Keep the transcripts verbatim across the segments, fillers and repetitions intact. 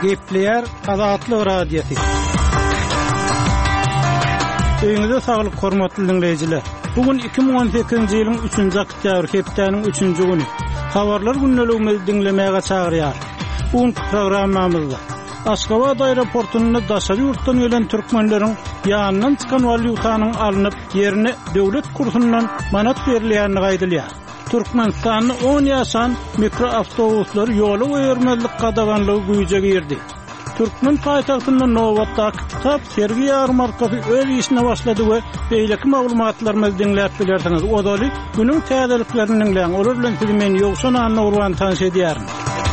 Gepleyer Azatlyk Radiosu. Öňüňizde saglyk hormatly dinleýijiler. Bugün iki bin on sekizinji ýylyň üçünji oktýabr hepdeniň üçünji güni. Habarlar günneligimizi dinlemäge çagyrýar. Bugün programmamyzda Aşgabat aeroportuna daşary ýurtdan gelen türkmenleriň ýanyndan çykan walyutanyň alınıp ýerine döwlet kursundan manat berilýäni gaýdylýar. Türkmenistanyň on ýaşan mikroawtobuslar ýoly öýermezlik gadaganlygy güýje girdi. Türkmen paýtagtyndan Nowatda kitap sergi ýarmarkasy öz işine başlady we beýleki maglumatlarymyzy dinläp bilersiňiz. Odaly günüň täzeliklerini dinleýän olar bilen sizi men ýoksan anna urwan tanış edýärim.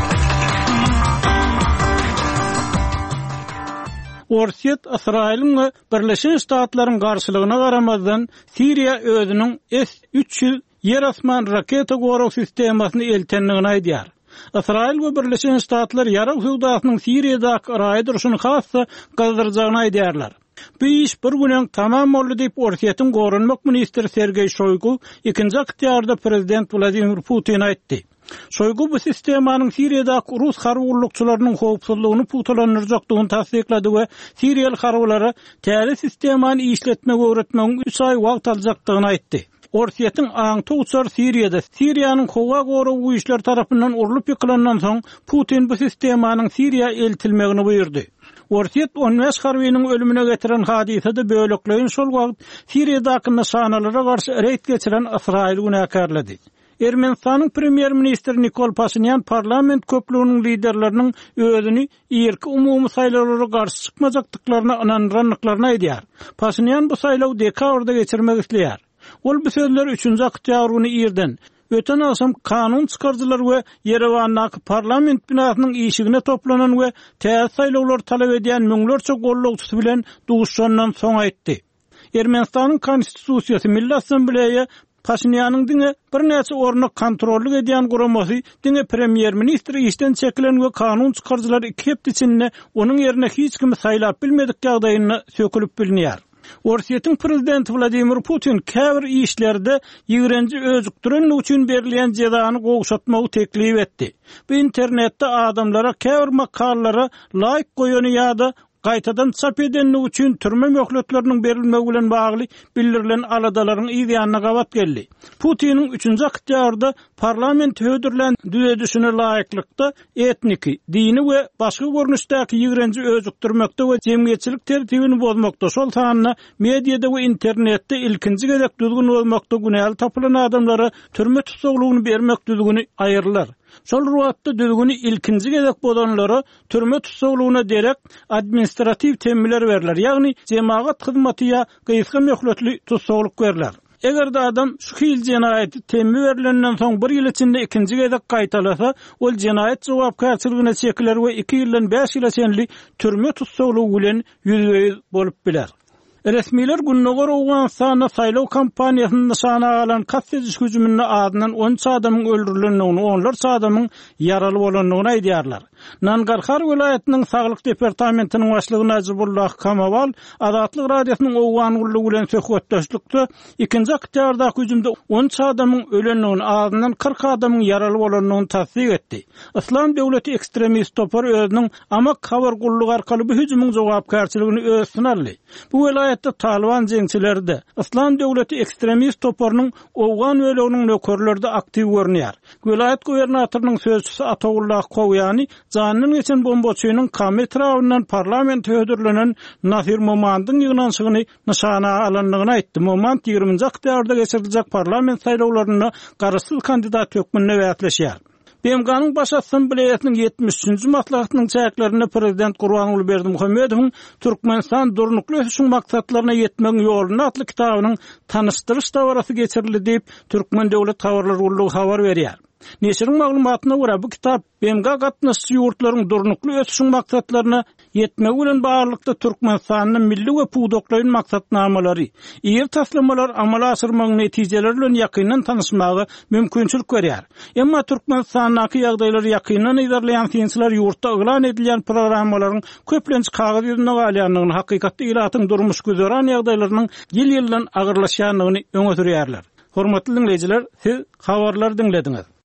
Orsiýet Israýlyň Birleşen Ştatlaryň garşylygyna garamazdan Siriýa özüniň S üç yüz yer asman raketa goraw sistemasyny eltenligini aýdýar. Israýl we Birleşen Ştatlar ýarak sowdasynyň Siriýadaky raýy duruşyny hassa gazdyryjagyny aýdýarlar. Bu iş bir günden tamam boldy diýip Orsiýetiň gorunmak ministri Sergey Shoygu ikinji oktýabrda prezident Vladimir Putin aýtdy. Shoygu bu sistemanyň Siriýadaky Rus harwurlukçylarynyň howpsuzlygyny putulandyrjakdygyny tasdiklady we Siriýal harwlara täze sistemany işletmek öwretmegiň üç ay wagt aljakdygyny aýtdy. Orsiýetiň aňty uçar Siriýada Siriýanyň howa goraw güýçler tarapyndan urulyp ýykylandan soň Putin bu sistemanyň Siriýa eltilmegini buyurdy. Orsiýet on beş harbynyň ölümine getiren hadisede böлекleýin şol wagt Siriýadaky nişanalara garşy reýt geçiren Israýl günäkärledi. Ermenistanyň premier ministri Nikol Pashinyan parlament köplüğünün liderlerinin özünü ýerki umumy saýlawlara garşy çykmajakdyklaryna inanýanlyklaryny aýdýar. Pashinyan bu saýlaw dekabrda geçirmek isleýär. Ol bu sözler üçünji oktýabr güni ýerden öten aşam kanun çykarjylar we Yerewandaky parlament binasynyň işigine toplanan we täze saýlawlar talap edýän müňlerçe gollugçy bilen duguşandan soň aýtdy. Ermenistanyň konstitusiýasy Milli Assambleýa Pashinyanyň diňe bir näçe orny kontrolly edýän guramasy diňe premier ministri işden çekilen we kanun çykarjylar iki hepde içinde onuň ýerine hiç kimi saýlap bilmedik ýagdaýyna sökülip bilinýär. Orsiýetiň prezidenti Vladimir Putin käbir işlerde ýigrenji özükdirenlik üçin berilýän jazany gowşatmagy teklip etdi. Bu internetde adamlara käbir makallalara laýyk goýany ýa-da gaýtadan çap edenlik üçin türme möhletleriniň berilmegi bilen bagly bildirilen aladalaryň ýa-da gabat geldi. Putiniň üçünji oktýabrda parlament hödürlen düzedişine laýyklykda etniki, dini we başga görnüşdäki ýigrenji özükdirmekde we jemgyýetçilik tertibini bozmakda şol sanyna mediada we internetde ilkinji gezek düzgün bolmakda günäli tapylan adamlara türme tutsaglygyny bermek düzgüni aýyrlar. Şol ruwatda düzgüni ilkinji gezek bolanlara türme tutsaglygyna derek administrativ temmiler berler. Ýagny jemaat hyzmaty ýa gysga möhletli tutsaglyk berler. Eger adam şu hil jenaýaty temmi berilenden soň bir ýyl içinde ikinji gezek gaýtalasa, ol jenaýat jogapkärçiligine çekiler we iki ýyldan beş ýyla çenli türme tutsaglygy bilen ýüzüňiz bolup biler. Resmiler günnäger Awganistana saýlaw kampaniýasyny nişana alan kassediş hüjümüne adynan on üç adamyň öldürilendigini, onlarca adamyň ýaraly bolanlygyny aýdýarlar. Nangarhar vilayatynyň saglyk departamentiniň başlygy Najibullah Kamawal Azatlyk Radiosynyň Owgan gullugy bilen söhbetdeşlikde ikinji oktýabrdaky hüjümde on üç adamyň ölenligini, adynan kırk adamyň ýaraly bolanlygyny tasdik etdi. Islam döwleti ekstremist topar özüniň amak habar gullugy arkaly bu hüjümüň jogapkärçiligini öz synarly. Bu vilayatda Taliban jeňçileri de Islam döwleti ekstremist toparynyň Owgan böleginiň nökerlerinde aktiv görnýär. Vilayat gubernatorynyň sözçüsü Atagullah Kowyany Zanyň geçen bombaçynyň kametrabyndan parlament hödürlenen Nasir Momandyň ýygnaşygyny nişana alanlygyny aýtdy. Momand ýigrimiji oktýabrda geçiriljek parlament saýlawlaryna garaşsyz kandidat hökmüne wätleşýär. B M G'nyň baş assambleýasynyň ýetmişinji maslahatynyň çäklerine prezident Gurbanuly Berdimuhammedowyň Türkmenistan durnukly ösüşiň maksatlaryna ýetmegiň ýoluny atly kitabynyň tanışdyryş dawarasy geçirildi diýip Türkmen Döwlet Habarlar Gullugy habar berýär. Neşiriň maglumatyna görä bu kitap B M G gatnaşçy ýurtlaryň durnukly ösüşiň maksatlaryna ýetmegi bilen baglykda Türkmenistanyň milli we puwdoklaryň maksatnamalary, ýer taslamalar amala aşyrmagyň netijeleri bilen ýakyndan tanışmagy mümkinçilik berýär. Emma Türkmenistanyňky ýagdaýlary ýakyndan ýerleýän synçylar ýurtda eglan edilýän programmalaryň köplenç kagazy ýüzüne galýanlygyny, hakykatda ýylatyň durmuş güzäran ýagdaýlarynyň ýyl-ýyldan agyrlaşýanlygyny öňe sürýärler. Hormatly dinleýijiler, siz habarlar dinlediňiz.